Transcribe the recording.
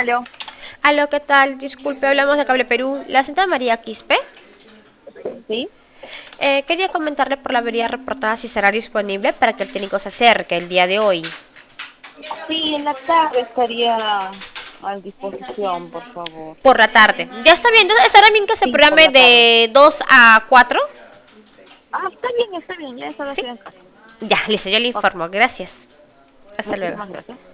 Aló, Aló, ¿qué tal? Disculpe, hablamos de Cable Perú. La señora María Quispe. ¿sí? Quería comentarle por la avería reportada si será disponible para que el técnico se acerque el día de hoy. Sí, en la tarde estaría a disposición, por favor. Por la tarde. ¿Ya está bien? Entonces, ¿estará bien que se Sí, por programe la tarde. de 2 a 4? Ah, está bien, ya esa hora ¿Sí? estoy en casa. Ya, listo, yo le Ok, informo. Gracias. Hasta luego. muchísimas gracias.